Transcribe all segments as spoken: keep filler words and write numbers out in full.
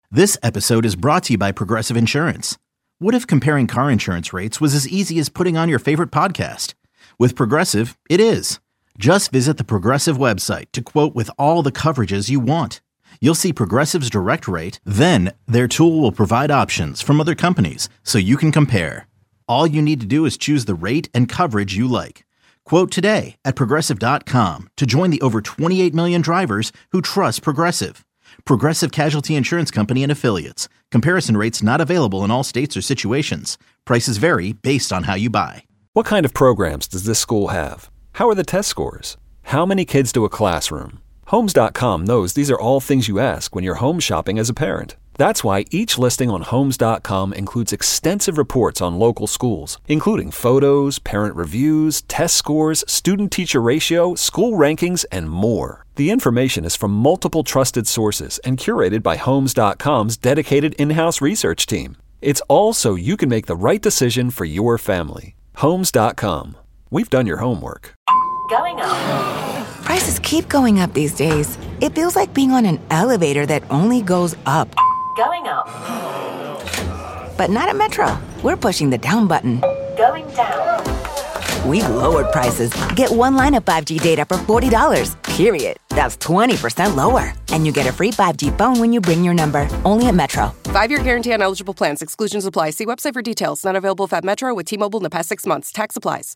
This episode is brought to you by Progressive Insurance. What if comparing car insurance rates was as easy as putting on your favorite podcast? With Progressive, it is. Just visit the Progressive website to quote with all the coverages you want. You'll see Progressive's direct rate, then their tool will provide options from other companies so you can compare. All you need to do is choose the rate and coverage you like. Quote today at progressive dot com to join the over twenty-eight million drivers who trust Progressive. Progressive Casualty Insurance Company and Affiliates. Comparison rates not available in all states or situations. Prices vary based on how you buy. What kind of programs does this school have? How are the test scores? How many kids do a classroom? Homes dot com knows these are all things you ask when you're home shopping as a parent. That's why each listing on Homes dot com includes extensive reports on local schools, including photos, parent reviews, test scores, student-teacher ratio, school rankings, and more. The information is from multiple trusted sources and curated by Homes dot com's dedicated in-house research team. It's all so you can make the right decision for your family. Homes dot com. We've done your homework. Going up. Prices keep going up these days. It feels like being on an elevator that only goes up. Going up. But not at Metro. We're pushing the down button. Going down. We've lowered prices. Get one line of five G data for forty dollars, period. That's twenty percent lower. And you get a free five G phone when you bring your number. Only at Metro. Five-year guarantee on eligible plans. Exclusions apply. See website for details. Not available at Metro with T-Mobile in the past six months. Tax applies.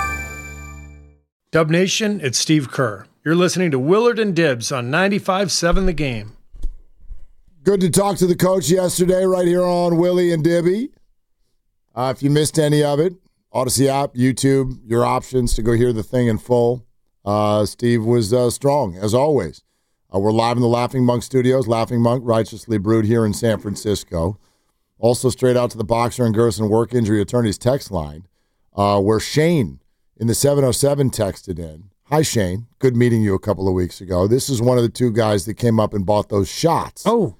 Dub Nation, it's Steve Kerr. You're listening to Willard and Dibbs on ninety-five point seven The Game. Good to talk to the coach yesterday right here on Willie and Dibby. Uh, if you missed any of it, Odyssey app, YouTube, your options to go hear the thing in full. Uh, Steve was uh, strong, as always. Uh, we're live in the Laughing Monk Studios. Laughing Monk, righteously brewed here in San Francisco. Also straight out to the Boxer and Gerson Work Injury Attorneys text line, uh, where Shane in the seven oh seven texted in. Hi, Shane. Good meeting you a couple of weeks ago. This is one of the two guys that came up and bought those shots. Oh,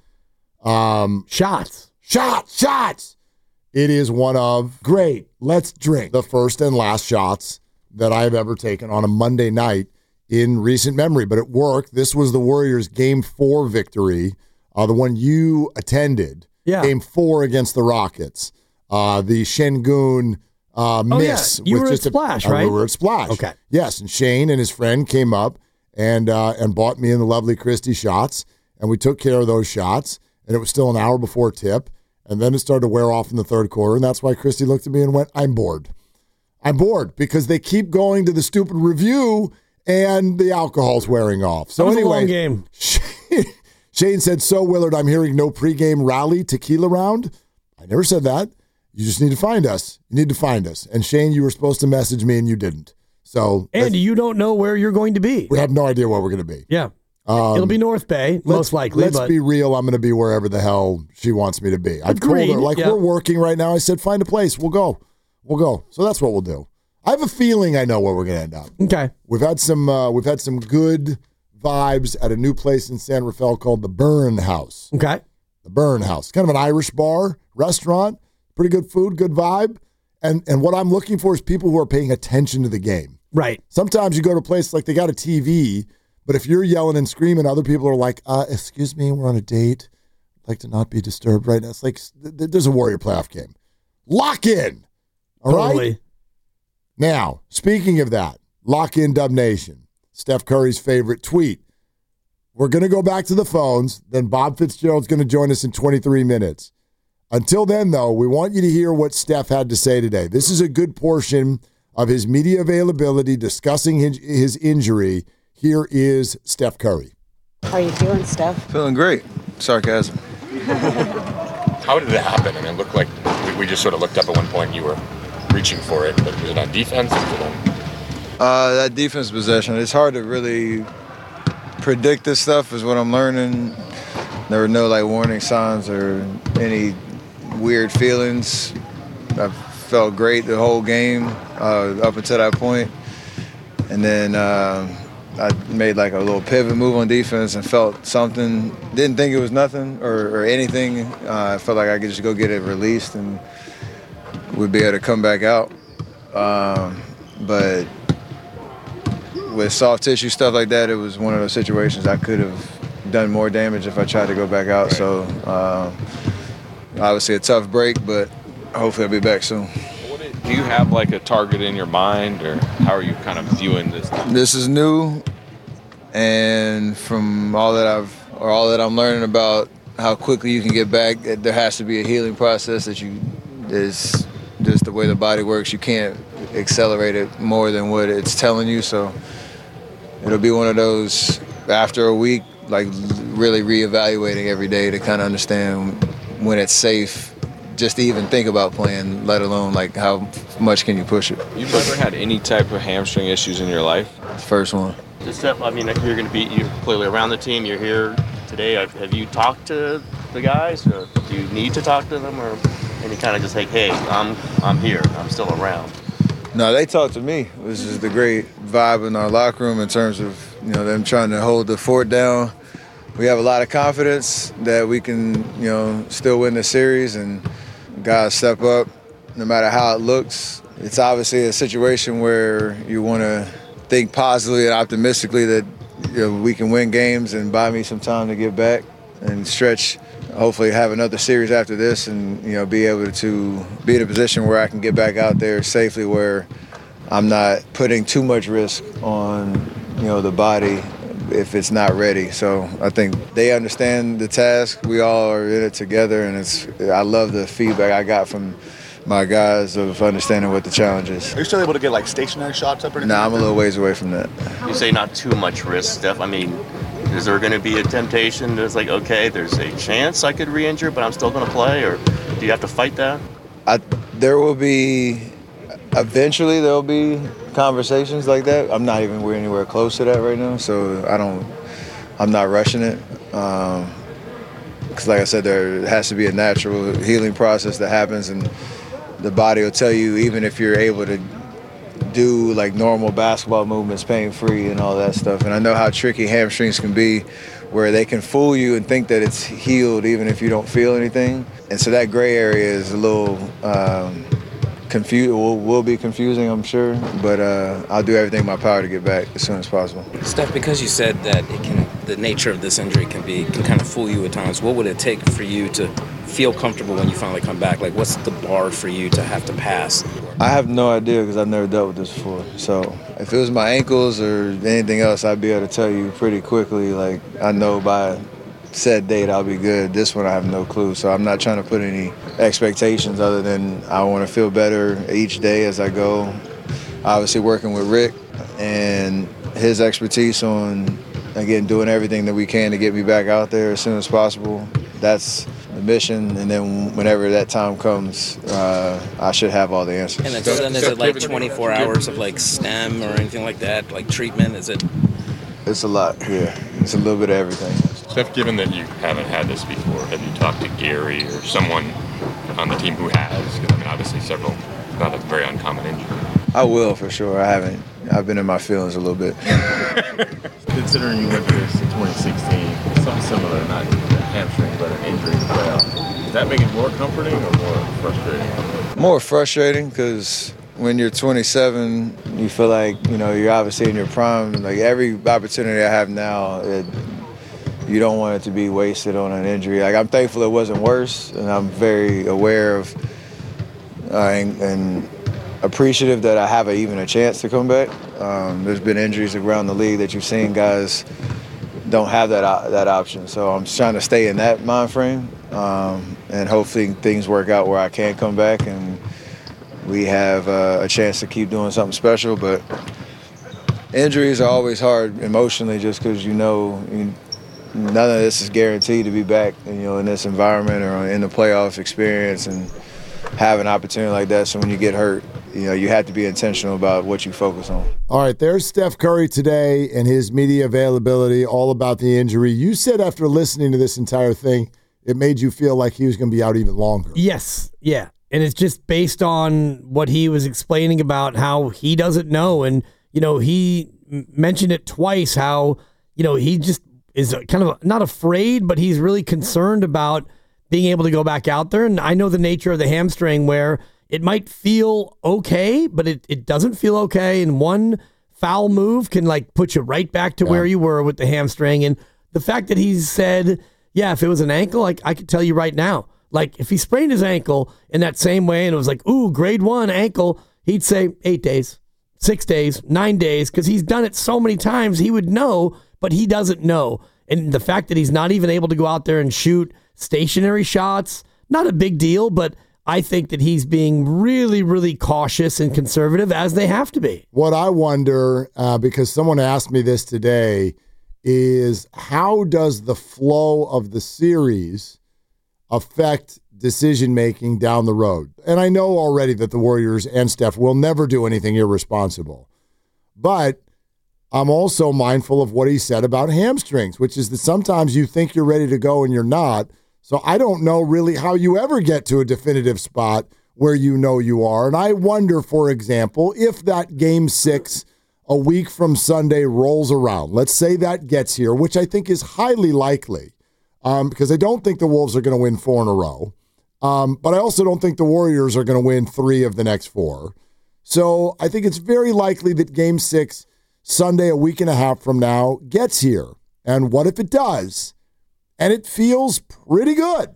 um, shots. Shots, shots. It is one of, great, let's drink, the first and last shots that I have ever taken on a Monday night in recent memory. But it worked. This was the Warriors' Game four victory, uh, the one you attended. Yeah. Game four against the Rockets. Uh, the Şengün uh, miss. Oh, yeah. You with were just at Splash, a, right? We were at Splash. Okay. Yes, and Shane and his friend came up and uh, and bought me and the lovely Christy shots, and we took care of those shots, and it was still an hour before tip. And then it started to wear off in the third quarter, and that's why Christy looked at me and went, I'm bored. I'm bored because they keep going to the stupid review, and the alcohol's wearing off. So that was anyway, a long game. Shane, Shane said, so, Willard, I'm hearing no pregame rally tequila round. I never said that. You just need to find us. You need to find us. And, Shane, you were supposed to message me, and you didn't. So, and you don't know where you're going to be. We have no idea where we're going to be. Yeah. Um, It'll be North Bay, most likely. Let's but... be real. I'm going to be wherever the hell she wants me to be. I've Agreed. told her, like, yeah. we're working right now. I said, find a place. We'll go. We'll go. So that's what we'll do. I have a feeling I know where we're going to end up. Okay. We've had some uh, we've had some good vibes at a new place in San Rafael called the Burn House. Okay. The Burn House. Kind of an Irish bar, restaurant, pretty good food, good vibe. And and what I'm looking for is people who are paying attention to the game. Right. Sometimes you go to a place like they got a T V, but if you're yelling and screaming, other people are like, uh, excuse me, we're on a date. I'd like to not be disturbed right now. It's like, th- there's a Warrior playoff game. Lock in. All totally. right? Now, speaking of that, lock in Dub Nation. Steph Curry's favorite tweet. We're going to go back to the phones. Then Bob Fitzgerald's going to join us in twenty-three minutes. Until then, though, we want you to hear what Steph had to say today. This is a good portion of his media availability discussing his, his injury. Here is Steph Curry. How are you feeling, Steph? Feeling great. Sarcasm. How did it happen? I mean, it looked like we, we just sort of looked up at one point and you were reaching for it, but was it on defense? Or was it on... Uh, that defense possession, it's hard to really predict this stuff is what I'm learning. There were no like warning signs or any weird feelings. I felt great the whole game uh, up until that point. And then uh, I made like a little pivot move on defense and felt something. Didn't think it was nothing or, or anything. Uh, I felt like I could just go get it released and we'd be able to come back out. Um, but with soft tissue stuff like that, it was one of those situations I could have done more damage if I tried to go back out. Right. So uh, obviously a tough break, but hopefully I'll be back soon. Do you have like a target in your mind, or how are you kind of viewing this? This is new, and from all that I've or all that I'm learning about how quickly you can get back, there has to be a healing process that you is just the way the body works. You can't accelerate it more than what it's telling you. So it'll be one of those after a week, like really reevaluating every day to kind of understand when it's safe just to even think about playing, let alone like how much can you push it. You've never had any type of hamstring issues in your life? First one. Just, I mean, you're going to be you're clearly around the team. You're here today. Have you talked to the guys? Or do you need to talk to them, or any kind of just like, hey, I'm I'm here. I'm still around? No, they talked to me. This is the great vibe in our locker room in terms of, you know, them trying to hold the fort down. We have a lot of confidence that we can, you know, still win the series, and guys step up no matter how it looks. It's obviously a situation where you want to think positively and optimistically that, you know, we can win games and buy me some time to get back and stretch, hopefully have another series after this, and, you know, be able to be in a position where I can get back out there safely, where I'm not putting too much risk on, you know, the body if it's not ready. So I think they understand the task. We all are in it together, and it's I love the feedback I got from my guys of understanding what the challenge is. Are you still able to get like stationary shots up or anything? Nah, I'm a little ways away from that. You say not too much risk, Steph. I mean, is there going to be a temptation that's like, okay, there's a chance I could re-injure, but I'm still going to play, or do you have to fight that? I, there will be, eventually there will be conversations like that. I'm not even anywhere close to that right now, so I don't, I'm not rushing it. Um, because like I said, there has to be a natural healing process that happens, and the body will tell you, even if you're able to do like normal basketball movements pain-free and all that stuff. And I know how tricky hamstrings can be, where they can fool you and think that it's healed even if you don't feel anything. And so that gray area is a little um, confused, will, will be confusing, I'm sure, but uh, I'll do everything in my power to get back as soon as possible. Steph, because you said that it can, the nature of this injury can be can kind of fool you at times, what would it take for you to feel comfortable when you finally come back? Like, what's the bar for you to have to pass? I have no idea, because I've never dealt with this before. So if it was my ankles or anything else, I'd be able to tell you pretty quickly, like, I know by set date I'll be good. This one I have no clue, so I'm not trying to put any expectations other than I want to feel better each day as I go. Obviously working with Rick and his expertise on, again, doing everything that we can to get me back out there as soon as possible. That's the mission, and then whenever that time comes, uh, I should have all the answers. And then, so then is it like twenty-four hours of like stem or anything like that, like treatment? Is it? It's a lot, yeah. It's a little bit of everything. Steph, given that you haven't had this before, have you talked to Gary or someone on the team who has? Because, I mean, obviously several, not a very uncommon injury. I will, for sure. I haven't. I've been in my feelings a little bit. Considering you went through this in twenty sixteen, something similar, not a hamstring, but an injury in the playoffs, does that make it more comforting or more frustrating? More frustrating, because when you're twenty-seven, you feel like, you know, you're obviously in your prime. Like, every opportunity I have now, it, you don't want it to be wasted on an injury. Like, I'm thankful it wasn't worse, and I'm very aware of uh, and, and appreciative that I have a, even a chance to come back. Um, there's been injuries around the league that you've seen guys don't have that uh, that option. So I'm just trying to stay in that mind frame, um, and hopefully things work out where I can come back and we have uh, a chance to keep doing something special. But injuries are always hard emotionally, just because you know you, none of this is guaranteed to be back, you know, in this environment or in the playoff experience and have an opportunity like that. So when you get hurt, you know, you have to be intentional about what you focus on. All right, there's Steph Curry today and his media availability, all about the injury. You said after listening to this entire thing, it made you feel like he was going to be out even longer. Yes, yeah. And it's just based on what he was explaining about how he doesn't know. And, you know, he mentioned it twice, how, you know, he just is kind of not afraid, but he's really concerned about being able to go back out there. And I know the nature of the hamstring, where it might feel okay, but it, it doesn't feel okay. And one foul move can like put you right back to yeah. where you were with the hamstring. And the fact that he's said, yeah, if it was an ankle, like I could tell you right now, like if he sprained his ankle in that same way and it was like, ooh, grade one ankle, he'd say eight days, six days, nine days, because he's done it so many times, he would know, but he doesn't know. And the fact that he's not even able to go out there and shoot stationary shots, not a big deal, but I think that he's being really, really cautious and conservative, as they have to be. What I wonder, uh, because someone asked me this today, is how does the flow of the series affect decision-making down the road? And I know already that the Warriors and Steph will never do anything irresponsible. But I'm also mindful of what he said about hamstrings, which is that sometimes you think you're ready to go and you're not. So I don't know really how you ever get to a definitive spot where you know you are. And I wonder, for example, if that game six a week from Sunday rolls around. Let's say that gets here, which I think is highly likely, um, because I don't think the Wolves are going to win four in a row. Um, but I also don't think the Warriors are going to win three of the next four. So I think it's very likely that game six, Sunday, a week and a half from now, gets here. And what if it does? And it feels pretty good.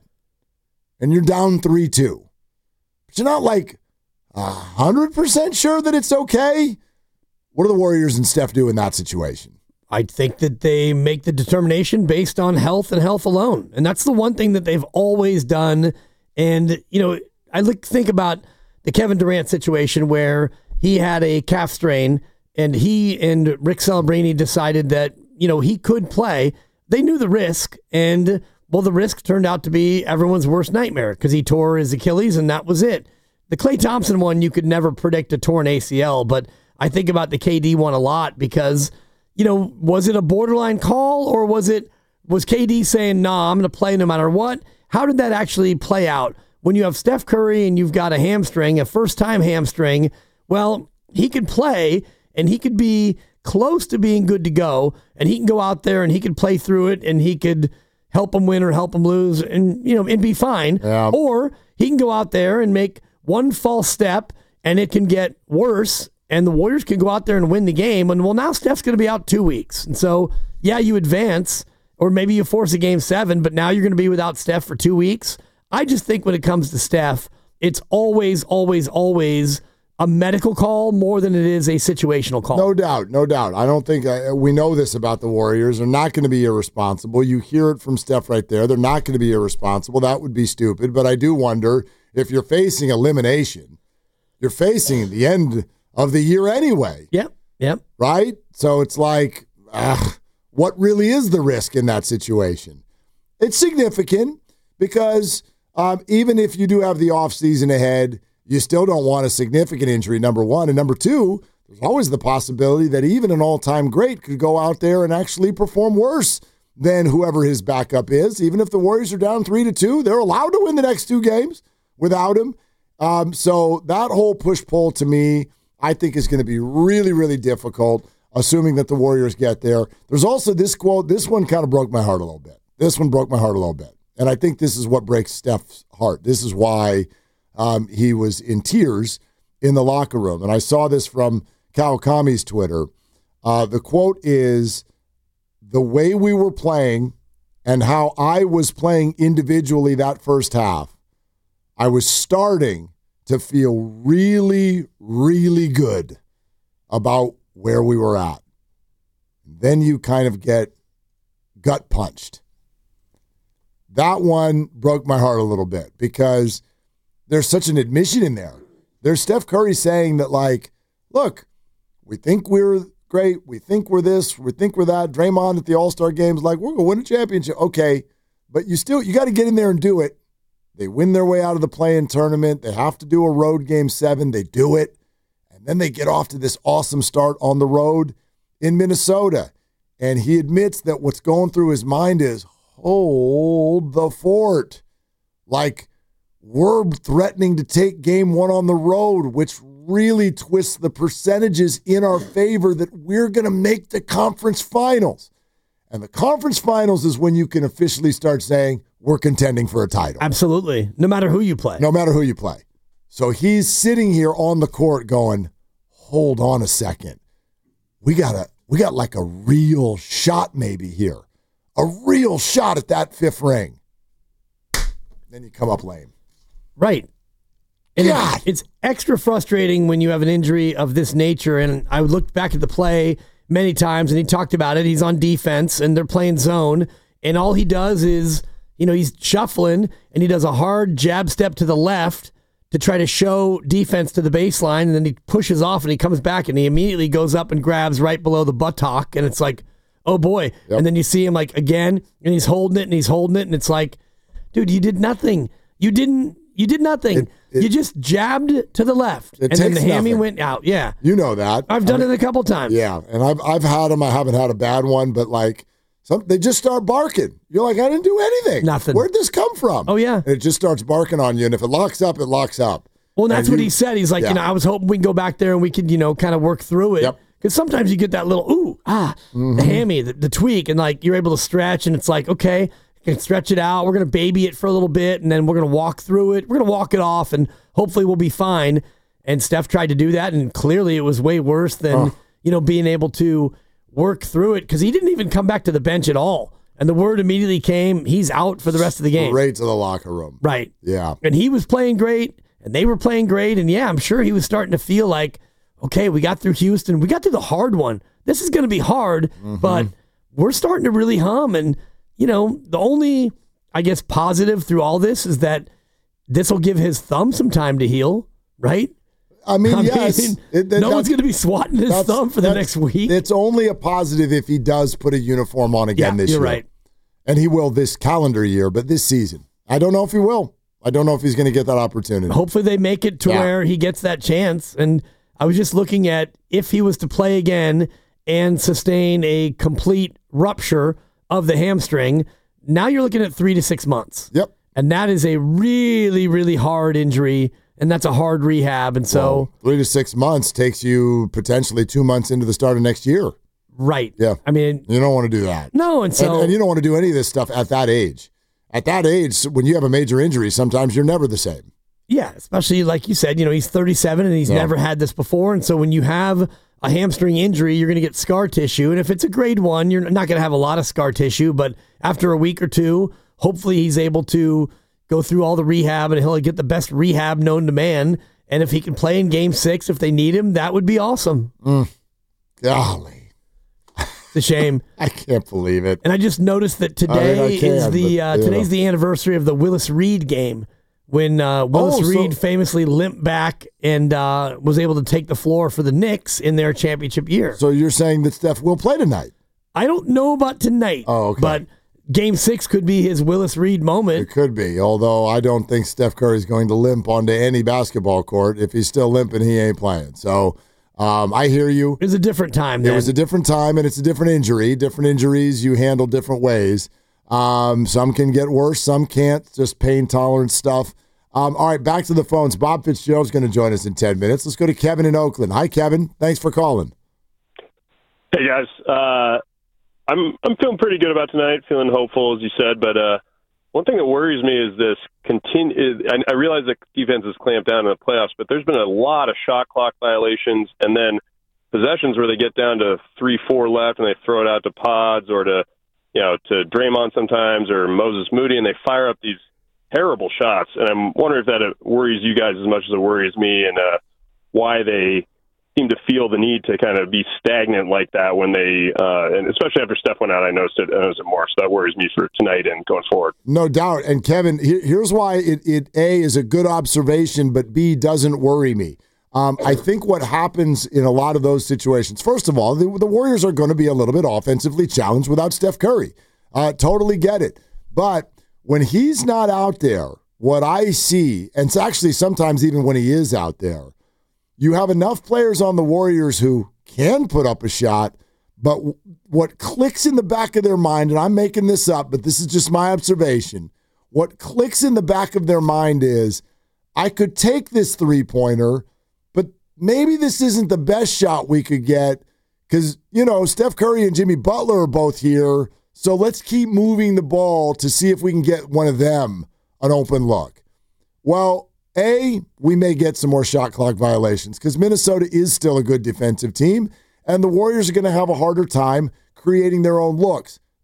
And you're down three two. But you're not like one hundred percent sure that it's okay. What do the Warriors and Steph do in that situation? I think that they make the determination based on health and health alone. And that's the one thing that they've always done. And, you know, I look think about the Kevin Durant situation where he had a calf strain and he and Rick Celebrini decided that, you know, he could play. They knew the risk, and, well, the risk turned out to be everyone's worst nightmare because he tore his Achilles, and that was it. The Klay Thompson one, you could never predict a torn A C L, but I think about the K D one a lot because, you know, was it a borderline call, or was it was K D saying, nah, I'm going to play no matter what? How did that actually play out? When you have Steph Curry and you've got a hamstring, a first-time hamstring, well, he could play, and he could be close to being good to go, and he can go out there and he could play through it, and he could help them win or help them lose, and you know, and be fine. Yeah. Or he can go out there and make one false step, and it can get worse, and the Warriors can go out there and win the game. And well, now Steph's going to be out two weeks, and so yeah, you advance, or maybe you force a game seven, but now you're going to be without Steph for two weeks. I just think when it comes to Steph, it's always, always, always a medical call more than it is a situational call. No doubt, no doubt. I don't think uh, we know this about the Warriors. They're not going to be irresponsible. You hear it from Steph right there. They're not going to be irresponsible. That would be stupid. But I do wonder if you're facing elimination, you're facing the end of the year anyway. Yep, yep. Right? So it's like, ugh, what really is the risk in that situation? It's significant because um, even if you do have the offseason ahead, you still don't want a significant injury, number one. And number two, there's always the possibility that even an all-time great could go out there and actually perform worse than whoever his backup is. Even if the Warriors are down three to two, they're allowed to win the next two games without him. Um, so that whole push-pull to me, I think is going to be really, really difficult, assuming that the Warriors get there. There's also this quote. This one kind of broke my heart a little bit. This one broke my heart a little bit. And I think this is what breaks Steph's heart. This is why Um, he was in tears in the locker room. And I saw this from Kawakami's Twitter. Uh, the quote is, the way we were playing and how I was playing individually that first half, I was starting to feel really, really good about where we were at. Then you kind of get gut punched. That one broke my heart a little bit because there's such an admission in there. There's Steph Curry saying that, like, look, we think we're great. We think we're this. We think we're that. Draymond at the All-Star games, like, we're going to win a championship. Okay, but you still, you got to get in there and do it. They win their way out of the play-in tournament. They have to do a road game seven. They do it. And then they get off to this awesome start on the road in Minnesota. And he admits that what's going through his mind is, hold the fort. Like, we're threatening to take game one on the road, which really twists the percentages in our favor that we're going to make the conference finals. And the conference finals is when you can officially start saying we're contending for a title. Absolutely. No matter who you play. No matter who you play. So he's sitting here on the court going, hold on a second. We got a, we got like a real shot maybe here. a real shot at that fifth ring. Then you come up lame. Right. And God. It's, it's extra frustrating when you have an injury of this nature. And I looked back at the play many times, and he talked about it. He's on defense, and they're playing zone, and all he does is, you know, he's shuffling, and he does a hard jab step to the left to try to show defense to the baseline, and then he pushes off, and he comes back, and he immediately goes up and grabs right below the buttock, and it's like, oh boy. Yep. And then you see him like again, and he's holding it, and he's holding it, and it's like, dude, you did nothing. You didn't. You did nothing. It, it, you just jabbed to the left, and then the hammy nothing. went out. Yeah, you know that. I've done I mean, it a couple times. Yeah, and I've I've had them. I haven't had a bad one, but like some, they just start barking. You're like, I didn't do anything. Nothing. Where'd this come from? Oh yeah, and it just starts barking on you. And if it locks up, it locks up. Well, and that's and what you, he said. He's like, yeah. you know, I was hoping we can go back there and we could, you know, kind of work through it. Yep. Because sometimes you get that little ooh ah, mm-hmm. the hammy, the, the tweak, and like you're able to stretch, and it's like, okay. Can stretch it out. We're going to baby it for a little bit, and then we're going to walk through it. We're going to walk it off, and hopefully we'll be fine. And Steph tried to do that, and clearly it was way worse than oh. you know being able to work through it, because he didn't even come back to the bench at all. And the word immediately came, he's out for the rest of the game. Right to the locker room. Right. Yeah. And he was playing great, and they were playing great, and yeah, I'm sure he was starting to feel like, okay, we got through Houston. We got through the hard one. This is going to be hard, mm-hmm. but we're starting to really hum, and you know, the only, I guess, positive through all this is that this will give his thumb some time to heal, right? I mean, I yes. Mean, it, no one's going to be swatting his thumb for the next week. It's only a positive if he does put a uniform on again yeah, this you're year. Right. And he will this calendar year, but this season. I don't know if he will. I don't know if he's going to get that opportunity. Hopefully they make it to yeah. where he gets that chance. And I was just looking at if he was to play again and sustain a complete rupture of the hamstring, now you're looking at three to six months. Yep. And that is a really, really hard injury, and that's a hard rehab. And so well, three to six months takes you potentially two months into the start of next year. Right. Yeah. I mean, you don't want to do that. No, and so and, and you don't want to do any of this stuff at that age. At that age, when you have a major injury, sometimes you're never the same. Yeah, especially like you said, you know, he's thirty-seven and he's yeah. never had this before. And so when you have a hamstring injury, you're going to get scar tissue. And if it's a grade one, you're not going to have a lot of scar tissue. But after a week or two, hopefully he's able to go through all the rehab and he'll get the best rehab known to man. And if he can play in game six, if they need him, that would be awesome. Mm. Golly. It's a shame. I can't believe it. And I just noticed that today I mean, I can, is the uh, but, today's know. the anniversary of the Willis Reed game, when uh, Willis oh, so, Reed famously limped back and uh, was able to take the floor for the Knicks in their championship year. So you're saying that Steph will play tonight? I don't know about tonight. Oh, okay. But game six could be his Willis Reed moment. It could be, although I don't think Steph Curry's going to limp onto any basketball court. If he's still limping, he ain't playing. So um, I hear you. It was a different time then. It was a different time, and it's a different injury. Different injuries you handle different ways. Um, some can get worse, some can't, just pain tolerance stuff. Um, all right, back to the phones. Bob Fitzgerald's going to join us in ten minutes. Let's go to Kevin in Oakland. Hi, Kevin. Thanks for calling. Hey, guys. Uh, I'm I'm feeling pretty good about tonight, feeling hopeful, as you said. But uh, one thing that worries me is this continue. I, I realize that defense has clamped down in the playoffs, but there's been a lot of shot clock violations, and then possessions where they get down to three, four left, and they throw it out to Pods or to, you know, to Draymond sometimes or Moses Moody, and they fire up these terrible shots. And I'm wondering if that worries you guys as much as it worries me, and uh, why they seem to feel the need to kind of be stagnant like that when they, uh, and especially after Steph went out, I noticed it, I noticed it more. So that worries me for tonight and going forward. No doubt. And Kevin, here, here's why it, it, A, is a good observation, but B, doesn't worry me. Um, I think what happens in a lot of those situations, first of all, the, the Warriors are going to be a little bit offensively challenged without Steph Curry. Uh, totally get it. But when he's not out there, what I see, and it's actually sometimes even when he is out there, you have enough players on the Warriors who can put up a shot, but w- what clicks in the back of their mind, and I'm making this up, but this is just my observation, what clicks in the back of their mind is, I could take this three-pointer, but maybe this isn't the best shot we could get because, you know, Steph Curry and Jimmy Butler are both here, so let's keep moving the ball to see if we can get one of them an open look. Well, A, we may get some more shot clock violations because Minnesota is still a good defensive team, and the Warriors are going to have a harder time creating their own looks.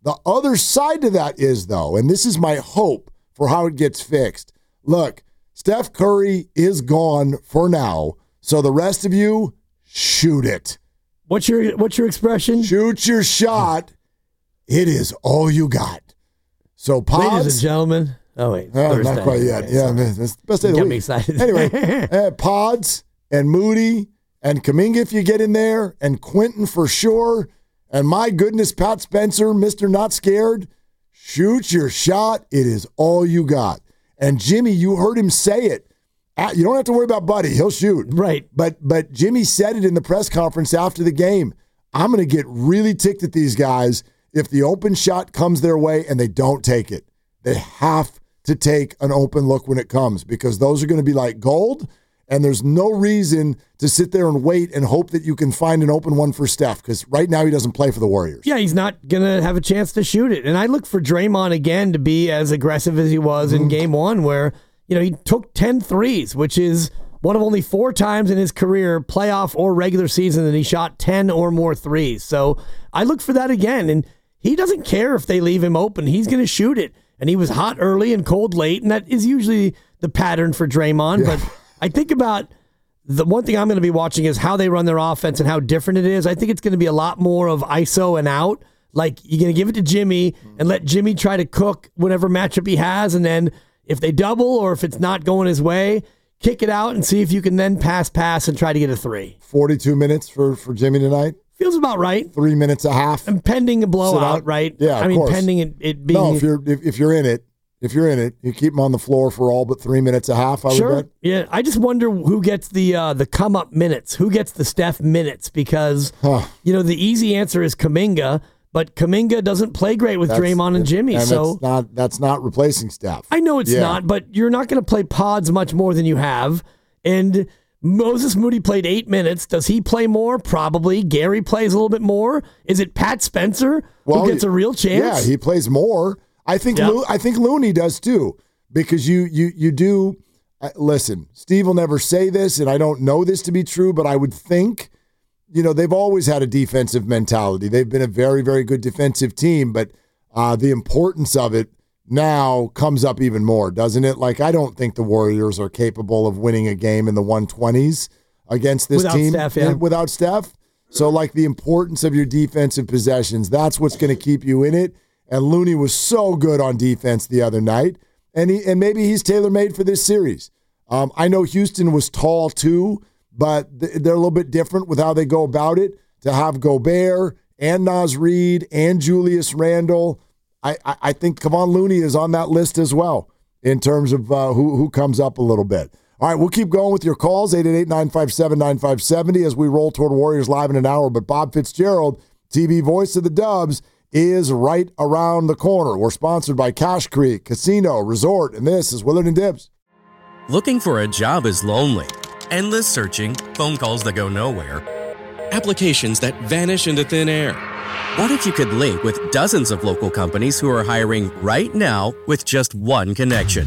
The other side to that is, though, and this is my hope for how it gets fixed. Look, Steph Curry is gone for now, so the rest of you, shoot it. What's your what's your expression? Shoot your shot. It is all you got. So, Pods. Ladies and gentlemen. Oh, wait. Oh, not quite yet. Okay, yeah, man, that's the best day of the Got week. me excited. Anyway, uh, Pods and Moody and Kuminga if you get in there, and Quentin for sure. And my goodness, Pat Spencer, Mister Not Scared, shoot your shot. It is all you got. And Jimmy, you heard him say it. You don't have to worry about Buddy. He'll shoot. Right. But but Jimmy said it in the press conference after the game. I'm going to get really ticked at these guys if the open shot comes their way and they don't take it. They have to take an open look when it comes, because those are going to be like gold, and there's no reason to sit there and wait and hope that you can find an open one for Steph, because right now he doesn't play for the Warriors. Yeah, he's not going to have a chance to shoot it. And I look for Draymond again to be as aggressive as he was mm-hmm. in game one, where you know he took ten threes, which is one of only four times in his career, playoff or regular season, that he shot ten or more threes. So I look for that again, and he doesn't care if they leave him open. He's going to shoot it. And he was hot early and cold late, and that is usually the pattern for Draymond. Yeah. But I think about the one thing I'm going to be watching is how they run their offense and how different it is. I think it's going to be a lot more of I S O and out. Like, you're going to give it to Jimmy and let Jimmy try to cook whatever matchup he has, and then if they double or if it's not going his way, kick it out and see if you can then pass, pass, and try to get a three. forty-two minutes for, for Jimmy tonight? Feels about right. Three minutes a half. And pending a blowout, right? Yeah, of I mean, course. pending it, it being... No, if you're, if, if you're in it, if you're in it, you keep him on the floor for all but three minutes a half, I sure. would bet. Yeah, I just wonder who gets the uh, the come-up minutes, who gets the Steph minutes, because, huh. you know, the easy answer is Kuminga, but Kuminga doesn't play great with that's, Draymond and Jimmy. And so it's not, that's not replacing Steph. I know it's yeah. not, but you're not going to play Pods much more than you have, and... Moses Moody played eight minutes. Does he play more? Probably. Gary plays a little bit more. Is it Pat Spencer who well, gets a real chance? Yeah, he plays more. I think yep. Lo- I think Looney does too, because you you you do. Uh, listen, Steve will never say this, and I don't know this to be true, but I would think, you know, they've always had a defensive mentality. They've been a very very good defensive team, but uh, the importance of it now comes up even more, doesn't it? Like, I don't think the Warriors are capable of winning a game in the one twenties against this without team Steph, yeah. without Steph. So, like, the importance of your defensive possessions, that's what's going to keep you in it. And Looney was so good on defense the other night, and he and maybe he's tailor-made for this series. Um, I know Houston was tall too, but th- they're a little bit different with how they go about it. To have Gobert and Naz Reid and Julius Randle, I, I think Kevon Looney is on that list as well in terms of uh, who, who comes up a little bit. All right, we'll keep going with your calls, eight eight eight, nine five seven, nine five seven zero as we roll toward Warriors Live in an hour. But Bob Fitzgerald, T V voice of the Dubs, is right around the corner. We're sponsored by Cash Creek Casino Resort, and this is Willard and Dibs. Looking for a job is lonely. Endless searching, phone calls that go nowhere, applications that vanish into thin air. What if you could link with dozens of local companies who are hiring right now with just one connection?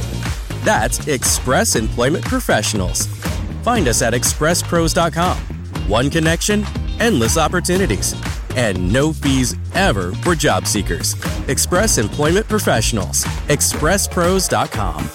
That's Express Employment Professionals. Find us at express pros dot com. One connection, endless opportunities, and no fees ever for job seekers. Express Employment Professionals. express pros dot com.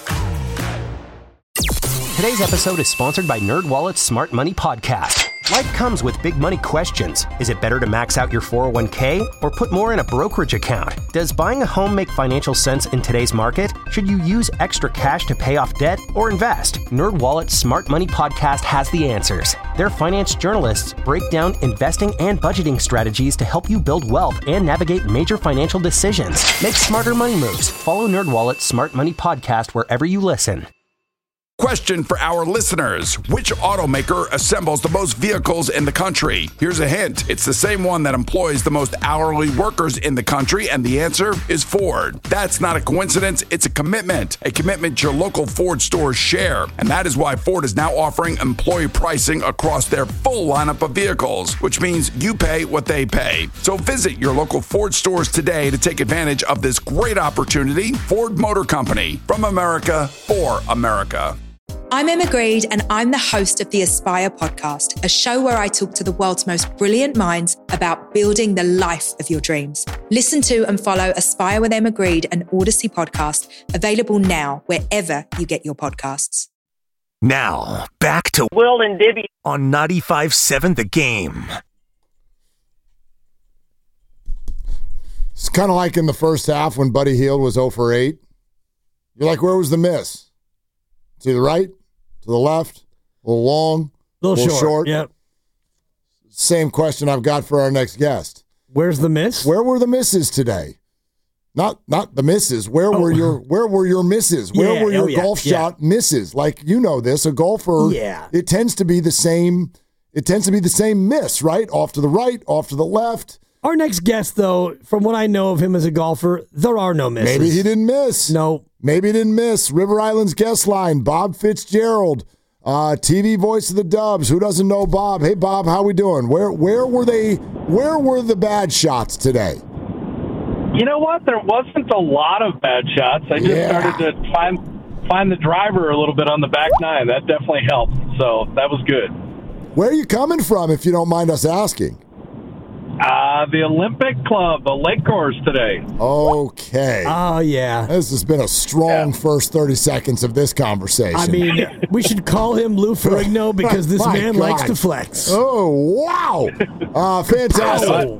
Today's episode is sponsored by NerdWallet's Smart Money Podcast. Life comes with big money questions. Is it better to max out your four oh one k or put more in a brokerage account? Does buying a home make financial sense in today's market? Should you use extra cash to pay off debt or invest? NerdWallet's Smart Money Podcast has the answers. Their finance journalists break down investing and budgeting strategies to help you build wealth and navigate major financial decisions. Make smarter money moves. Follow NerdWallet's Smart Money Podcast wherever you listen. Question for our listeners. Which automaker assembles the most vehicles in the country? Here's a hint. It's the same one that employs the most hourly workers in the country, and the answer is Ford. That's not a coincidence. It's a commitment. A commitment your local Ford stores share. And that is why Ford is now offering employee pricing across their full lineup of vehicles, which means you pay what they pay. So visit your local Ford stores today to take advantage of this great opportunity. Ford Motor Company. From America, for America. I'm Emma Greed, and I'm the host of the Aspire podcast, a show where I talk to the world's most brilliant minds about building the life of your dreams. Listen to and follow Aspire with Emma Grede, an Odyssey podcast, available now wherever you get your podcasts. Now, back to Will and Dibby on ninety-five point seven The Game. It's kind of like in the first half when Buddy Hield was oh for eight. You're like, where was the miss? To the right, to the left, a little long, a little, little short. short. Yep. Same question I've got for our next guest. Where's the miss? Where were the misses today? Not not the misses. Where oh. were your Where were your misses? Where yeah, were your oh, yeah, golf yeah. shot misses? Like, you know this, a golfer. Yeah. It tends to be the same. It tends to be the same miss, right? Off to the right, off to the left. Our next guest, though, from what I know of him as a golfer, there are no misses. Maybe he didn't miss. No. Maybe he didn't miss. River Island's guest line, Bob Fitzgerald, uh, T V voice of the Dubs. Who doesn't know Bob? Hey, Bob, how we doing? Where where were they? Where were the bad shots today? You know what? There wasn't a lot of bad shots. I just Yeah. started to find find the driver a little bit on the back nine. That definitely helped. So that was good. Where are you coming from, if you don't mind us asking? Uh, the Olympic Club, the Lake Course today. Okay. Oh, yeah. This has been a strong Yeah. first thirty seconds of this conversation. I mean, we should call him Lou Ferrigno because this My man God. likes to flex. Oh, wow. Uh, fantastic.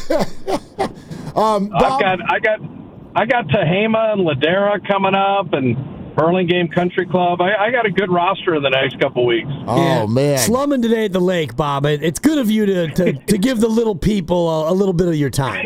um, I've Bob, got, I got, I got Tehama and Ladera coming up, and Burlingame Country Club. I, I got a good roster in the next couple weeks. oh, Yeah. man. Slumming today at the lake, Bob. It- It's good of you to, to, to give the little people a, a little bit of your time.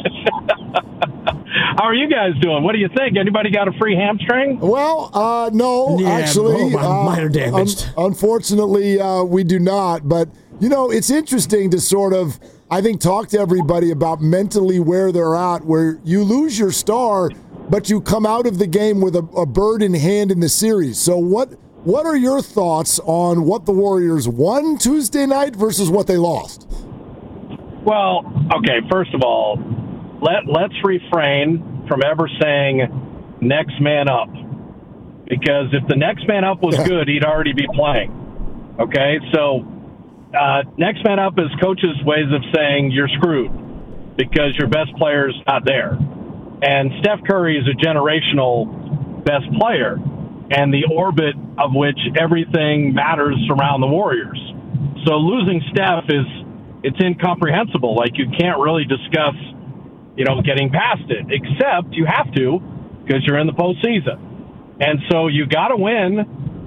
How are you guys doing? What do you think? Anybody got a free hamstring? Well, uh, no, Yeah, actually. oh, mi- uh, minor damaged. un- unfortunately, uh, we do not. But, you know, it's interesting to sort of, I think, talk to everybody about mentally where they're at, where you lose your star, but you come out of the game with a, a bird in hand in the series. So what what are your thoughts on what the Warriors won Tuesday night versus what they lost? Well, okay, first of all, let, let's refrain from ever saying next man up. Because if the next man up was good, he'd already be playing. Okay, so uh, next man up is coaches' ways of saying you're screwed because your best player's not there. And Steph Curry is a generational best player, and the orbit of which everything matters around the Warriors. So losing Steph is, it's incomprehensible. Like, you can't really discuss, you know, getting past it, except you have to because you're in the postseason. And so you got to win,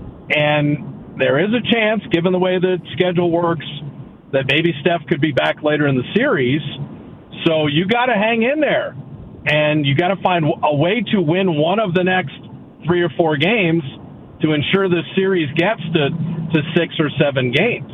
and there is a chance, given the way the schedule works, that maybe Steph could be back later in the series. So you got to hang in there. And you got to find a way to win one of the next three or four games to ensure this series gets to, to six or seven games.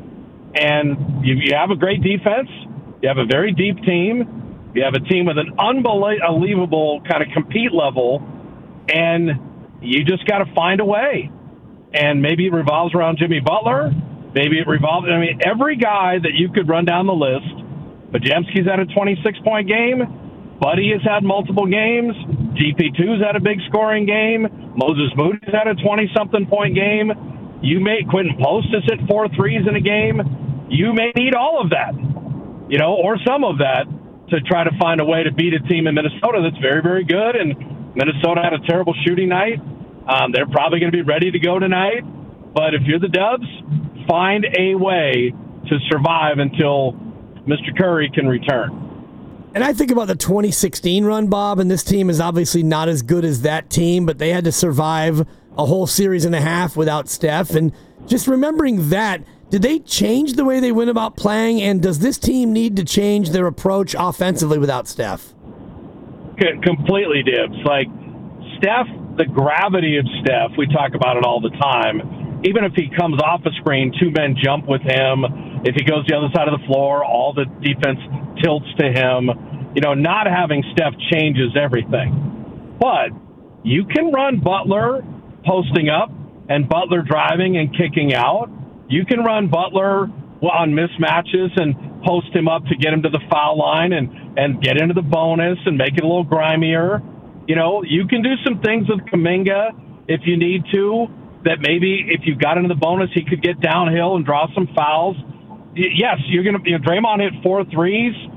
And you, you have a great defense. You have a very deep team. You have a team with an unbelievable kind of compete level. And you just got to find a way. And maybe it revolves around Jimmy Butler. Maybe it revolves, I mean, every guy that you could run down the list. Podziemski's had a twenty-six point game. Buddy has had multiple games. G P two's had a big scoring game. Moses Moody's had a twenty-something point game. You may Quentin Post has hit four threes in a game. You may need all of that, you know, or some of that to try to find a way to beat a team in Minnesota that's very, very good. And Minnesota had a terrible shooting night. Um, they're probably going to be ready to go tonight. But if you're the Dubs, find a way to survive until Mister Curry can return. And I think about the twenty sixteen run, Bob, and this team is obviously not as good as that team, but they had to survive a whole series and a half without Steph. And just remembering that, did they change the way they went about playing? And does this team need to change their approach offensively without Steph? C- completely, Dibs. Like, Steph, the gravity of Steph, we talk about it all the time. Even if he comes off a screen, two men jump with him. If he goes the other side of the floor, all the defense tilts to him. You know, not having Steph changes everything. But you can run Butler posting up and Butler driving and kicking out. You can run Butler on mismatches and post him up to get him to the foul line and, and get into the bonus and make it a little grimier. You know, you can do some things with Kuminga if you need to, that maybe if you got into the bonus, he could get downhill and draw some fouls. Yes, you're going to, you know, Draymond hit four threes.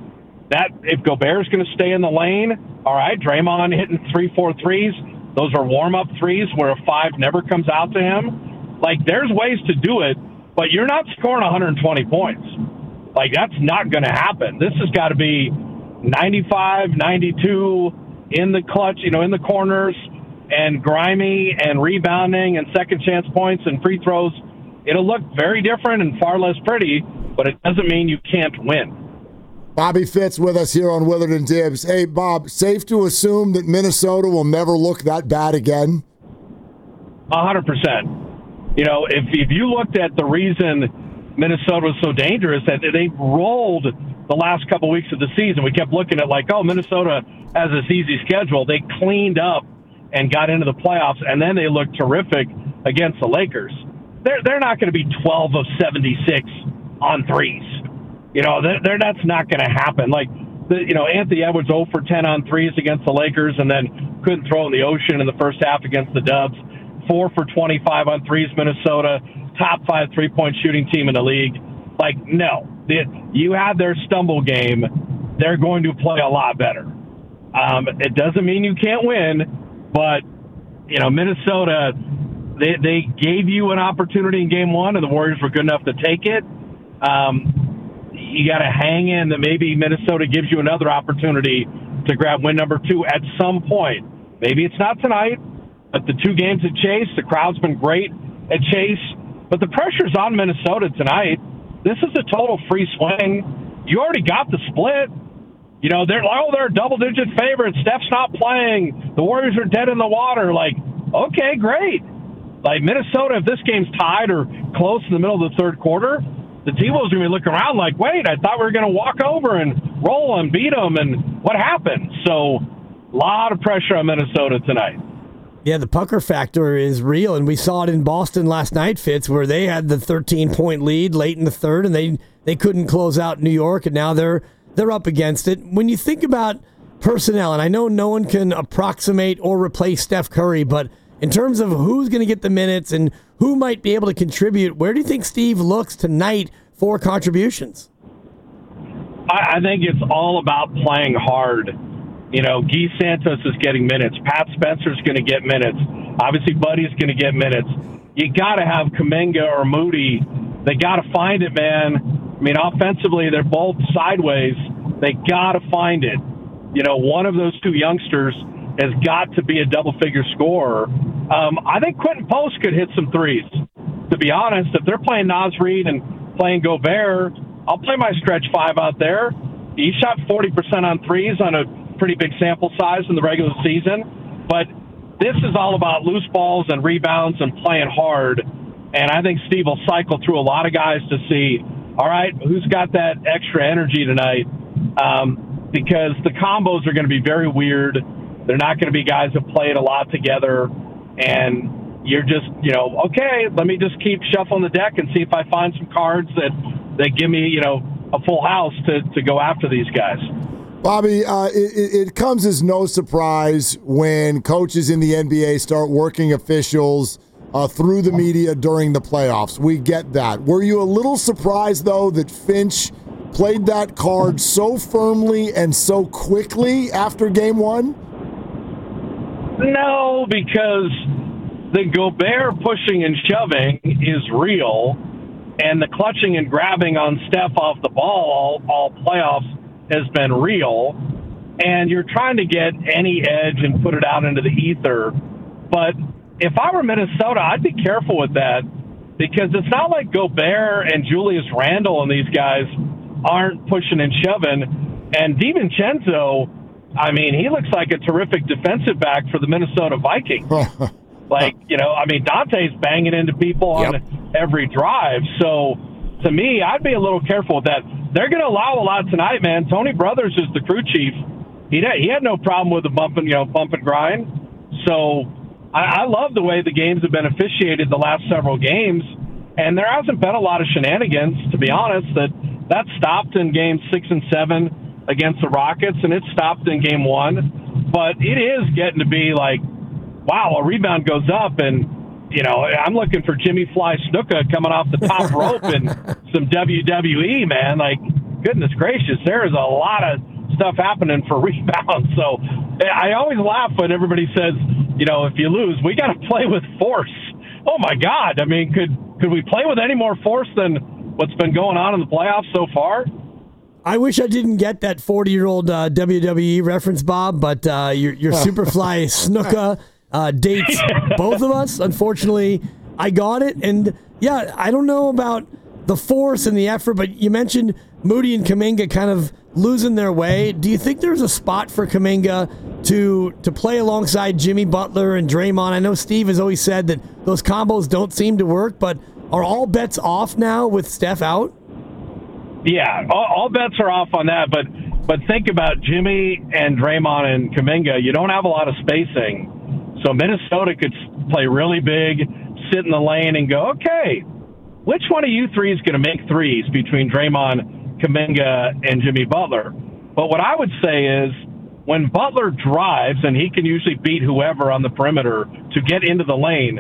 that if Gobert's going to stay in the lane, all right, Draymond hitting three, four threes. Those are warm-up threes where a five never comes out to him. Like, there's ways to do it, but you're not scoring one hundred twenty points. Like, that's not going to happen. This has got to be ninety-five, ninety-two in the clutch, you know, in the corners, and grimy and rebounding and second chance points and free throws. It'll look very different and far less pretty, but it doesn't mean you can't win. Bobby Fitz with us here on Willard and Dibs. Hey, Bob, safe to assume that Minnesota will never look that bad again? A hundred percent. You know, if if you looked at the reason Minnesota was so dangerous, that they rolled the last couple weeks of the season. We kept looking at like, oh, Minnesota has this easy schedule. They cleaned up and got into the playoffs, and then they looked terrific against the Lakers. They're they're not going to be twelve of seventy-six on threes. You know, they're, they're, that's not going to happen. Like, the, you know, Anthony Edwards zero for ten on threes against the Lakers, and then couldn't throw in the ocean in the first half against the Dubs. four for twenty-five on threes, Minnesota, top five three-point shooting team in the league. Like, no. You have their stumble game. They're going to play a lot better. Um, it doesn't mean you can't win, but, you know, Minnesota, they, they gave you an opportunity in game one, and the Warriors were good enough to take it. Um, you got to hang in that maybe Minnesota gives you another opportunity to grab win number two at some point. Maybe it's not tonight, but the two games at Chase, the crowd's been great at Chase, but the pressure's on Minnesota tonight. This is a total free swing. You already got the split. You know, they're oh, they're double-digit favorites. Steph's not playing. The Warriors are dead in the water. Like, okay, great. Like, Minnesota, if this game's tied or close in the middle of the third quarter, the T-Wolves are going to be looking around like, wait, I thought we were going to walk over and roll them, beat them, and what happened? So, a lot of pressure on Minnesota tonight. Yeah, the pucker factor is real, and we saw it in Boston last night, Fitz, where they had the thirteen-point lead late in the third, and they they couldn't close out New York, and now they're they're up against it. When you think about personnel, and I know no one can approximate or replace Steph Curry, but in terms of who's going to get the minutes and who might be able to contribute, where do you think Steve looks tonight for contributions? I, I think it's all about playing hard. You know, Guy Santos is getting minutes. Pat Spencer's going to get minutes. Obviously, Buddy's going to get minutes. You got to have Kuminga or Moody. They got to find it, man. I mean, offensively, they're both sideways. They got to find it. You know, one of those two youngsters has got to be a double-figure scorer. Um, I think Quentin Post could hit some threes. To be honest, if they're playing Naz Reid and playing Gobert, I'll play my stretch five out there. He shot forty percent on threes on a pretty big sample size in the regular season. But this is all about loose balls and rebounds and playing hard. And I think Steve will cycle through a lot of guys to see, all right, who's got that extra energy tonight? Um, because the combos are going to be very weird. They're not going to be guys that played a lot together. And you're just, you know, okay, let me just keep shuffling the deck and see if I find some cards that, that give me, you know, a full house to, to go after these guys. Bobby, uh, it, it comes as no surprise when coaches in the N B A start working officials uh, through the media during the playoffs. We get that. Were you a little surprised, though, that Finch played that card so firmly and so quickly after game one? No, because the Gobert pushing and shoving is real, and the clutching and grabbing on Steph off the ball all, all playoffs has been real, and you're trying to get any edge and put it out into the ether. But if I were Minnesota, I'd be careful with that, because it's not like Gobert and Julius Randle and these guys aren't pushing and shoving. And DiVincenzo, I mean, he looks like a terrific defensive back for the Minnesota Vikings. Like, you know, I mean, Dante's banging into people on yep. every drive. So, to me, I'd be a little careful with that. They're going to allow a lot tonight, man. Tony Brothers is the crew chief. He he had no problem with the bump and, you know, bump and grind. So I, I love the way the games have been officiated the last several games, and there hasn't been a lot of shenanigans, to be honest. That that stopped in games six and seven against the Rockets, and it stopped in game one. But it is getting to be like, wow, a rebound goes up, and you know, I'm looking for Jimmy Fly Snuka coming off the top rope and some W W E, man. Like, goodness gracious, there is a lot of stuff happening for rebounds. So I always laugh when everybody says, you know, if you lose, we got to play with force. Oh, my God. I mean, could could we play with any more force than what's been going on in the playoffs so far? I wish I didn't get that forty-year-old uh, W W E reference, Bob, but uh, your, your Superfly Snuka uh, dates both of us. Unfortunately, I got it. And, yeah, I don't know about the force and the effort, but you mentioned Moody and Kuminga kind of losing their way. Do you think there's a spot for Kuminga to to play alongside Jimmy Butler and Draymond? I know Steve has always said that those combos don't seem to work, but are all bets off now with Steph out? Yeah, all, all bets are off on that, but but think about Jimmy and Draymond and Kuminga. You don't have a lot of spacing, so Minnesota could play really big, sit in the lane, and go, okay, which one of you three is going to make threes between Draymond, Kuminga, and Jimmy Butler? But what I would say is when Butler drives, and he can usually beat whoever on the perimeter to get into the lane,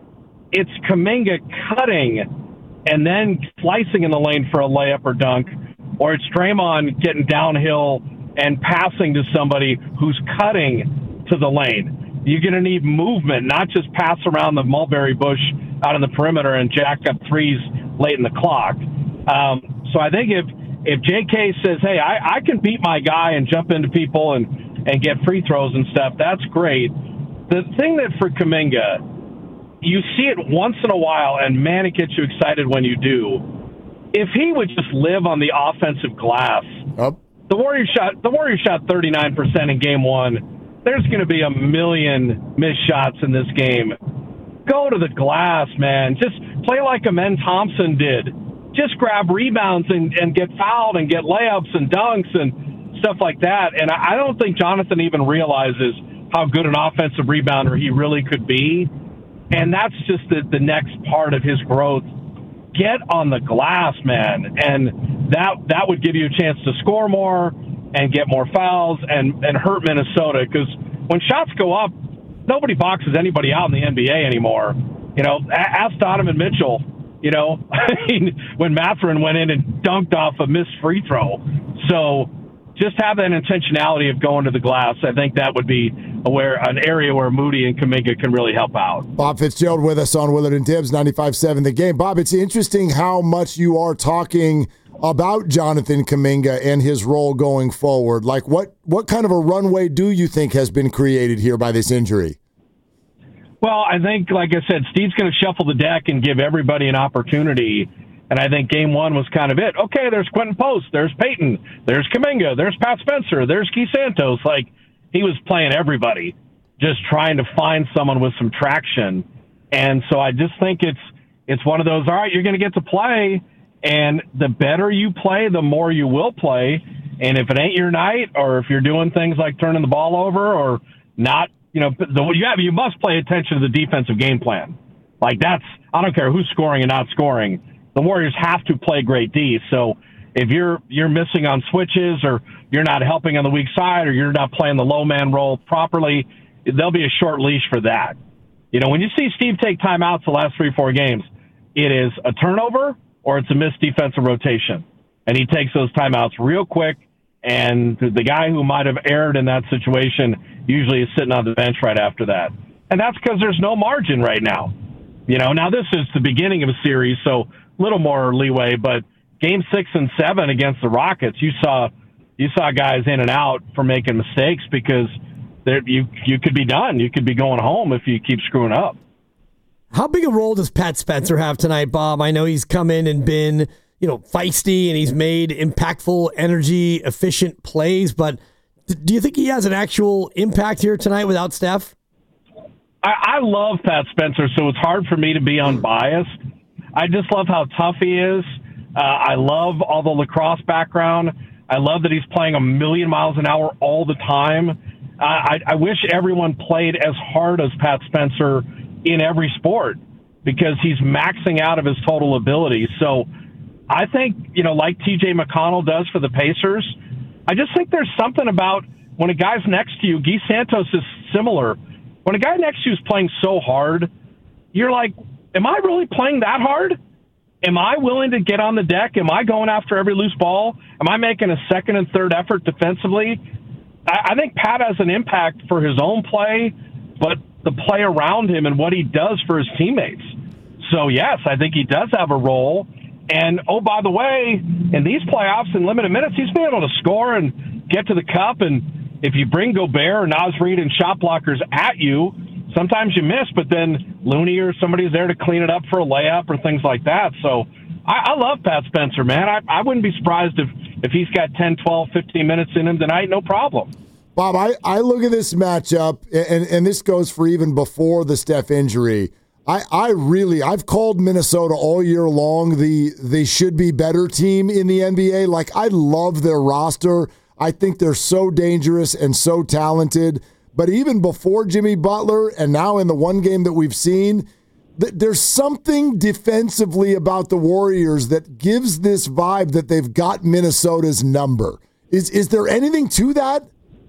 it's Kuminga cutting and then slicing in the lane for a layup or dunk, or it's Draymond getting downhill and passing to somebody who's cutting to the lane. You're going to need movement, not just pass around the mulberry bush out on the perimeter and jack up threes late in the clock. Um, so I think if if J K says, hey, I, I can beat my guy and jump into people and, and get free throws and stuff, that's great. The thing that for Kuminga, you see it once in a while, and man, it gets you excited when you do. If he would just live on the offensive glass, oh. the Warriors shot the Warriors shot thirty-nine percent in game one. There's going to be a million missed shots in this game. Go to the glass, man. Just play like Amen Thompson did. Just grab rebounds and, and get fouled and get layups and dunks and stuff like that. And I, I don't think Jonathan even realizes how good an offensive rebounder he really could be. And that's just the, the next part of his growth. Get on the glass, man. And that that would give you a chance to score more and get more fouls and, and hurt Minnesota. Because when shots go up, nobody boxes anybody out in the N B A anymore. You know, ask Donovan Mitchell, you know, when Mathurin went in and dunked off a missed free throw. So just have that intentionality of going to the glass. I think that would be where an area where Moody and Kuminga can really help out. Bob Fitzgerald with us on Willard and Tibbs, ninety-five point seven The Game. Bob, it's interesting how much you are talking about Jonathan Kuminga and his role going forward. Like, what, what kind of a runway do you think has been created here by this injury? Well, I think, like I said, Steve's going to shuffle the deck and give everybody an opportunity. And I think game one was kind of it. Okay, there's Quentin Post, there's Peyton, there's Kuminga, there's Pat Spencer, there's Keith Santos. Like, he was playing everybody, just trying to find someone with some traction. And so I just think it's it's one of those, all right, you're going to get to play, and the better you play, the more you will play. And if it ain't your night, or if you're doing things like turning the ball over or not, you know, the, you have you must pay attention to the defensive game plan. Like, that's, I don't care who's scoring and not scoring. The Warriors have to play great D. So if you're you're missing on switches, or you're not helping on the weak side, or you're not playing the low man role properly, there'll be a short leash for that. You know, when you see Steve take timeouts the last three, four games, it is a turnover or it's a missed defensive rotation. And he takes those timeouts real quick, and the guy who might have erred in that situation usually is sitting on the bench right after that. And that's because there's no margin right now. You know, now this is the beginning of a series, so a little more leeway, but game six and seven against the Rockets, you saw you saw guys in and out for making mistakes because you you could be done. You could be going home if you keep screwing up. How big a role does Pat Spencer have tonight, Bob? I know he's come in and been, you know, feisty, and he's made impactful, energy, efficient plays, but do you think he has an actual impact here tonight without Steph? I, I love Pat Spencer, so it's hard for me to be unbiased. I just love how tough he is. Uh, I love all the lacrosse background. I love that he's playing a million miles an hour all the time. Uh, I, I wish everyone played as hard as Pat Spencer in every sport, because he's maxing out of his total ability. So I think, you know, like T J McConnell does for the Pacers, I just think there's something about when a guy's next to you. Guy Santos is similar. When a guy next to you is playing so hard, you're like, am I really playing that hard? am I willing to get on the deck? Am I going after every loose ball? Am I making a second and third effort defensively? I, I think Pat has an impact for his own play, but the play around him and what he does for his teammates. So, yes, I think he does have a role. And, oh, by the way, in these playoffs in limited minutes, he's been able to score and get to the cup. And if you bring Gobert or Naz Reid and shot blockers at you, sometimes you miss, but then Looney or somebody's there to clean it up for a layup or things like that. So I, I love Pat Spencer, man. I, I wouldn't be surprised if, if he's got ten, twelve, fifteen minutes in him tonight, no problem. Bob, I, I look at this matchup, and, and this goes for even before the Steph injury. I, I really, I've called Minnesota all year long the they should be better team in the N B A. Like, I love their roster. I think they're so dangerous and so talented. But even before Jimmy Butler, and now in the one game that we've seen, th- there's something defensively about the Warriors that gives this vibe that they've got Minnesota's number. Is is there anything to that?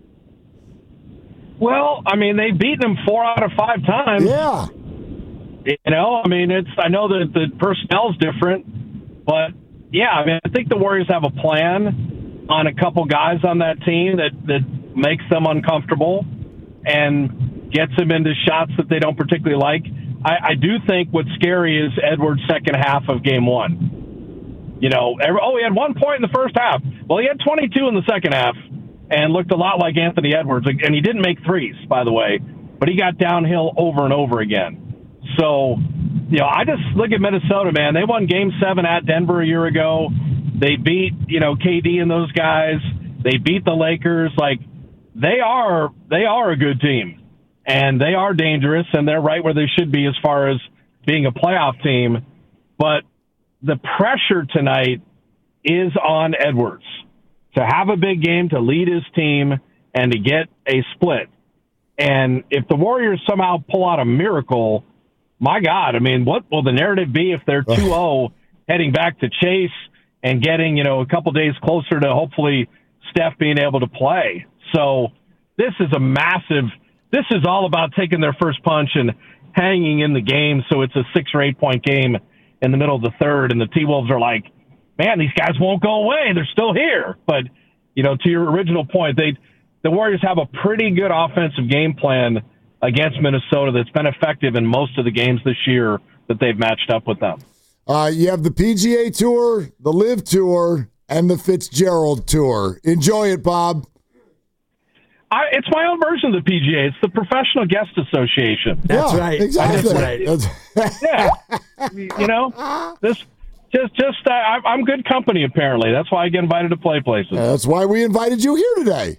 Well, I mean, they've beaten them four out of five times. Yeah. You know, I mean, it's. I know that the personnel's different, but yeah, I mean, I think the Warriors have a plan on a couple guys on that team that, that makes them uncomfortable and gets them into shots that they don't particularly like. I, I do think what's scary is Edwards' second half of game one. You know, every, oh, he had one point in the first half. Well, he had twenty-two in the second half and looked a lot like Anthony Edwards. And he didn't make threes, by the way, but he got downhill over and over again. So, you know, I just look at Minnesota, man. They won game seven at Denver a year ago. They beat, you know, K D and those guys. They beat the Lakers. Like, they are they are a good team, and they are dangerous, and they're right where they should be as far as being a playoff team. But the pressure tonight is on Edwards to have a big game, to lead his team, and to get a split. And if the Warriors somehow pull out a miracle, my God, I mean, what will the narrative be if they're two oh heading back to Chase and getting, you know, a couple days closer to hopefully Steph being able to play? So this is a massive – this is all about taking their first punch and hanging in the game so it's a six- or eight-point game in the middle of the third, and the T-Wolves are like, man, these guys won't go away. They're still here. But, you know, to your original point, they the Warriors have a pretty good offensive game plan against Minnesota that's been effective in most of the games this year that they've matched up with them. Uh, you have the P G A Tour, the Live Tour, and the Fitzgerald Tour. Enjoy it, Bob. I, it's my own version of the P G A. It's the Professional Guest Association. That's yeah, right. Exactly. That's right. Yeah. You know, this just just uh, I, I'm good company, apparently. That's why I get invited to play places. Uh, that's why we invited you here today.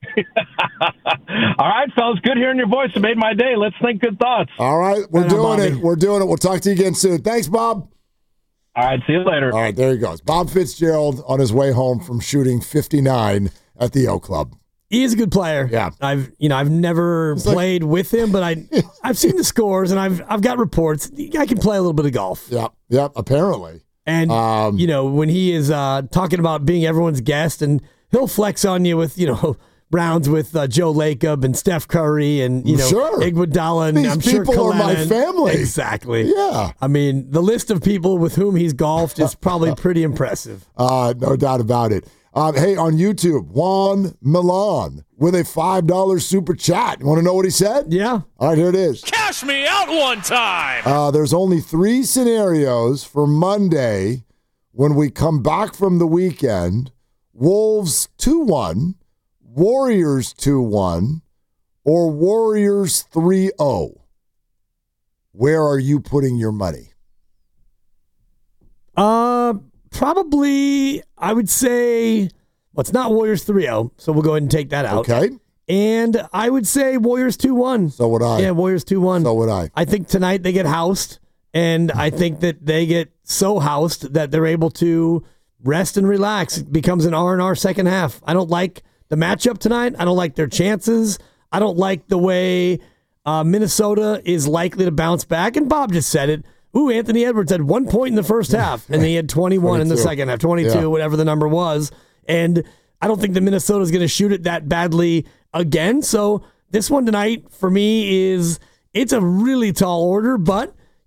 All right, fellas. Good hearing your voice. It made my day. Let's think good thoughts. All right. We're Right on, doing Bobby. it. We're doing it. We'll talk to you again soon. Thanks, Bob. All right. See you later. All right. There he goes. Bob Fitzgerald on his way home from shooting fifty-nine at the O Club. He is a good player. Yeah. I've you know I've never It's like- played with him, but I I've seen the scores and I've I've got reports. I can play a little bit of golf. Yep. Yep. Apparently. And Um, you know when he is uh, talking about being everyone's guest, and he'll flex on you with you know rounds with uh, Joe Lacob and Steph Curry and you know Sure. Iguodala and These I'm sure people are my Kalinin. family. Exactly. Yeah. I mean the list of people with whom he's golfed is probably pretty impressive. Uh, no doubt about it. Um, hey, on YouTube, Juan Milan with a five dollars super chat. You want to know what he said? Yeah. All right, here it is. Cash me out one time. Uh, there's only three scenarios for Monday when we come back from the weekend. Wolves two one, Warriors two one, or Warriors three oh. Where are you putting your money? Uh, probably, I would say, well, it's not Warriors three oh, so we'll go ahead and take that out. Okay. And I would say Warriors two one. So would I. Yeah, Warriors two one. So would I. I think tonight they get housed, and I think that they get so housed that they're able to rest and relax. It becomes an R and R second half. I don't like the matchup tonight. I don't like their chances. I don't like the way uh, Minnesota is likely to bounce back. And Bob just said it. Ooh, Anthony Edwards had one point in the first half, and then he had twenty-one in the second half, twenty-two, Yeah. whatever the number was. And I don't think the Minnesota is going to shoot it that badly again. So this one tonight for me is it's a really tall order, but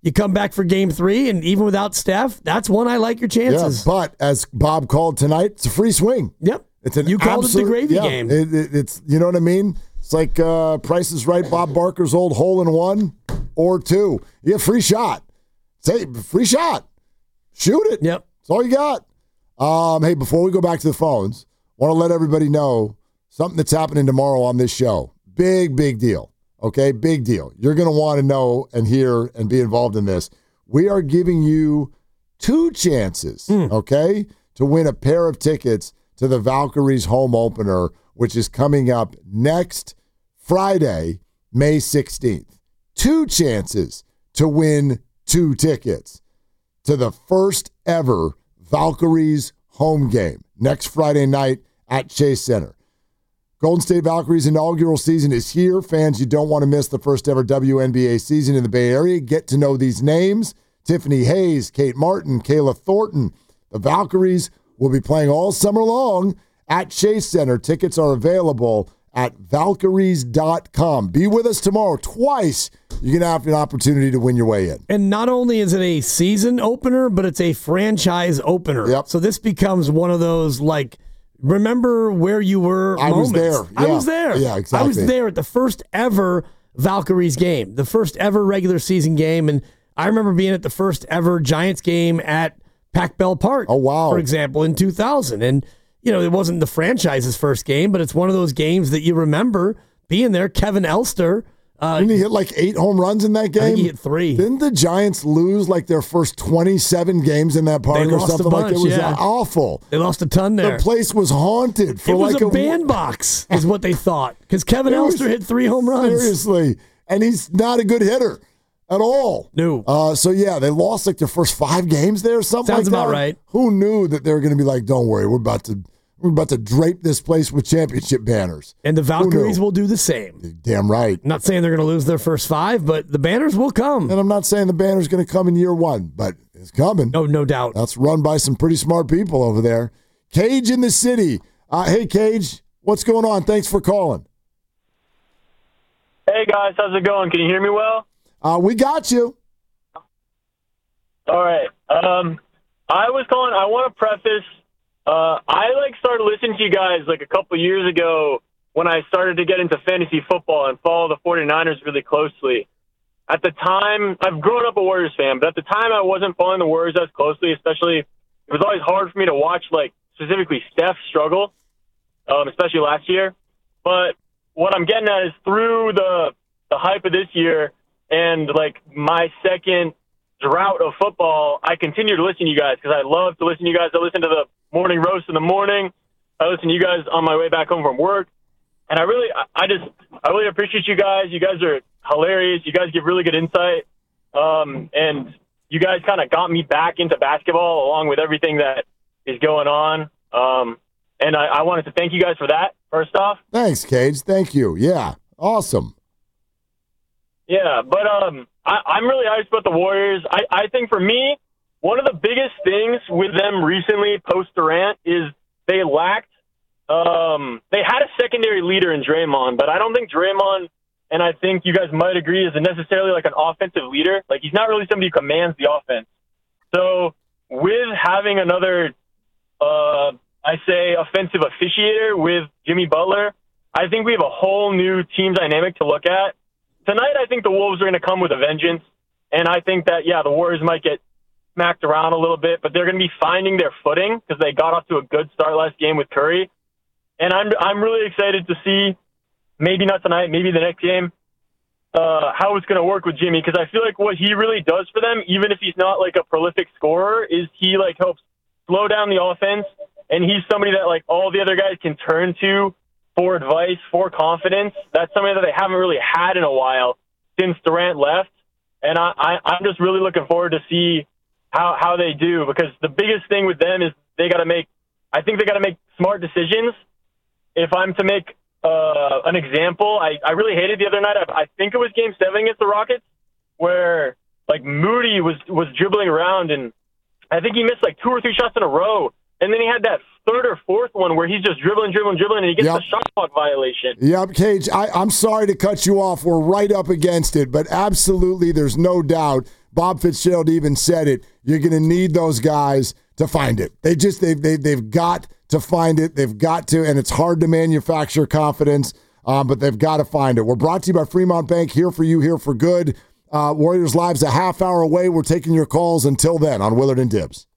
You come back for game three, and even without Steph, that's one I like your chances. Yeah, but as Bob called tonight, it's a free swing. Yep. It's an you called absolute, it the gravy yeah, game. It, it, it's you know what I mean? It's like uh, Price is Right, Bob Barker's old hole in one or two. You get free shot. Say free shot. Shoot it. Yep. That's all you got. Um, hey, before we go back to the phones, want to let everybody know something that's happening tomorrow on this show. Big, big deal. Okay, big deal. You're going to want to know and hear and be involved in this. We are giving you two chances, mm. okay, to win a pair of tickets to the Valkyries home opener, which is coming up next Friday, May sixteenth. Two chances to win two tickets to the first ever Valkyries home game next Friday night at Chase Center. Golden State Valkyries inaugural season is here. Fans, you don't want to miss the first ever W N B A season in the Bay Area. Get to know these names. Tiffany Hayes, Kate Martin, Kayla Thornton. The Valkyries will be playing all summer long at Chase Center. Tickets are available at Valkyries dot com. Be with us tomorrow twice. You're going to have an opportunity to win your way in. And not only is it a season opener, but it's a franchise opener. Yep. So this becomes one of those, like, remember where you were I moments. was there. I Yeah. was there. Yeah, exactly. I was there at the first ever Valkyries game, the first ever regular season game. And I remember being at the first ever Giants game at Pac Bell Park. Oh, wow. For example, in two thousand. And, you know, it wasn't the franchise's first game, but it's one of those games that you remember being there. Kevin Elster. Uh, Didn't he hit like eight home runs in that game? I think he hit three. Didn't the Giants lose like their first twenty-seven games in that park They or lost a something like bunch, it? It was yeah. awful. They lost a ton there. The place was haunted for it was like a, a bandbox, is what they thought, because Kevin Elster hit three home runs. Seriously, and he's not a good hitter at all. No. Uh, so yeah, they lost like their first five games there, or something Sounds like that. about right. Who knew that they were going to be like, "Don't worry, we're about to we're about to drape this place with championship banners." And the Valkyries will do the same. Damn right. I'm not saying they're going to lose their first five, but the banners will come. And I'm not saying the banner's going to come in year one, but it's coming. No, no doubt. That's run by some pretty smart people over there. Cage in the city. Uh, hey, Cage, what's going on? Thanks for calling. Hey, guys. How's it going? Can you hear me well? Uh, we got you. All right. Um, I was calling. I want to preface. Uh, I like started listening to you guys like a couple years ago when I started to get into fantasy football and follow the 49ers really closely. At the time, I've grown up a Warriors fan, but at the time I wasn't following the Warriors as closely, especially it was always hard for me to watch, like, specifically Steph struggle, um, especially last year. But what I'm getting at is through the the hype of this year and, like, my second drought of football, I continue to listen to you guys because I love to listen to you guys. I listen to the morning roast in the morning. I listen to you guys on my way back home from work. And I really, I just, I really appreciate you guys. You guys are hilarious. You guys give really good insight. Um, and you guys kind of got me back into basketball along with everything that is going on. Um, and I, I wanted to thank you guys for that, first off. Thanks, Cage. Thank you. Yeah. Awesome. Yeah, but um, I, I'm really hyped about the Warriors. I, I think for me, one of the biggest things with them recently post-Durant is they lacked um, – they had a secondary leader in Draymond, but I don't think Draymond, and I think you guys might agree, is necessarily like an offensive leader. Like, he's not really somebody who commands the offense. So with having another, uh, I say, offensive officiator with Jimmy Butler, I think we have a whole new team dynamic to look at. Tonight, I think the Wolves are going to come with a vengeance, and I think that, yeah, the Warriors might get smacked around a little bit, but they're going to be finding their footing because they got off to a good start last game with Curry. And I'm I'm really excited to see, maybe not tonight, maybe the next game, uh, how it's going to work with Jimmy, because I feel like what he really does for them, even if he's not like a prolific scorer, is he like helps slow down the offense, and he's somebody that like all the other guys can turn to for advice, for confidence. That's something that they haven't really had in a while since Durant left. And I, I, I'm just really looking forward to see how, how they do, because the biggest thing with them is they got to make, I think they got to make smart decisions. If I'm to make uh, an example, I, I really hated the other night. I, I think it was game seven against the Rockets where like Moody was, was dribbling around, and I think he missed like two or three shots in a row. And then he had that third or fourth one where he's just dribbling, dribbling, dribbling, and he gets Yep. the shot clock violation. Yep, Cage, I, I'm sorry to cut you off. We're right up against it, but absolutely there's no doubt. Bob Fitzgerald even said it. You're going to need those guys to find it. They just, they've, they, they've got to find it. They've got to, and it's hard to manufacture confidence, um, but they've got to find it. We're brought to you by Fremont Bank, here for you, here for good. Uh, Warriors Live's a half hour away. We're taking your calls until then on Willard and Dibs.